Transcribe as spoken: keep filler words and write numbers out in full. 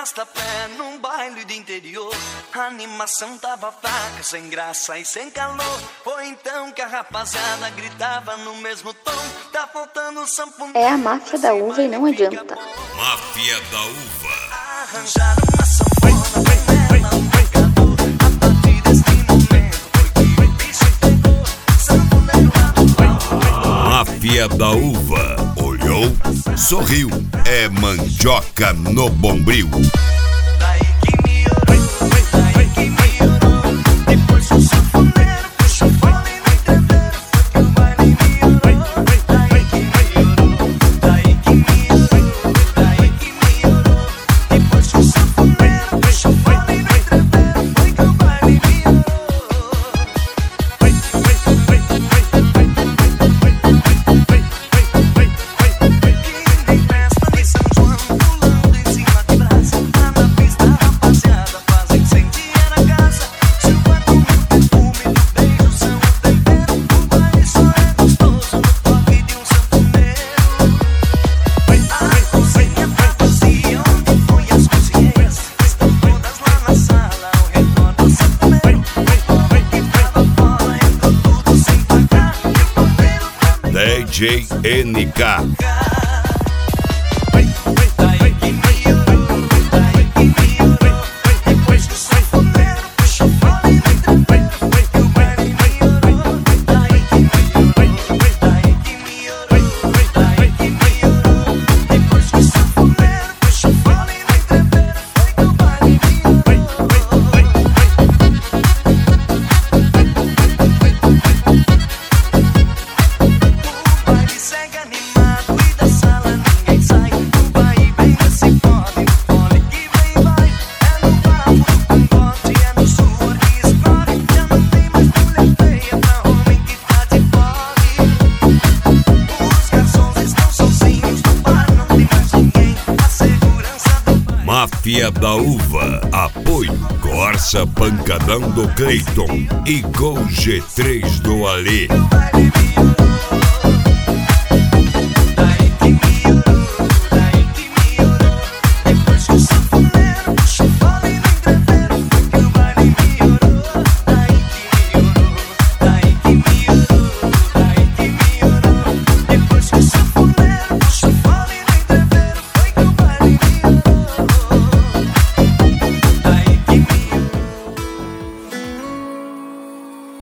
arrasta-pé num baile de interior. A animação tava fraca, sem graça e sem calor. Foi então que a rapaziada gritava no mesmo tom: tá faltando sanfoneiro. É a máfia da uva e não adianta. Máfia da uva. Arranjaram uma sanfona, foi nela um marcador. A partir deste momento foi que o bicho pegou. Sanfoneiro atual. Máfia da uva. Olhou, sorriu. É mandioca no bombril. Daí que melhorou, daí que melhorou. Depois o sanfoneiro puxou fole no entreveiro. Foi que o baile melhorou. Daí que melhorou, daí que melhorou. Daí que melhorou. Depois o sanfoneiro puxou fole no entreveiro. Foi que o baile melhorou. D J N K. Máfia da Uva. Apoio Corsa Pancadão do Cleiton e Gol G três do Alê.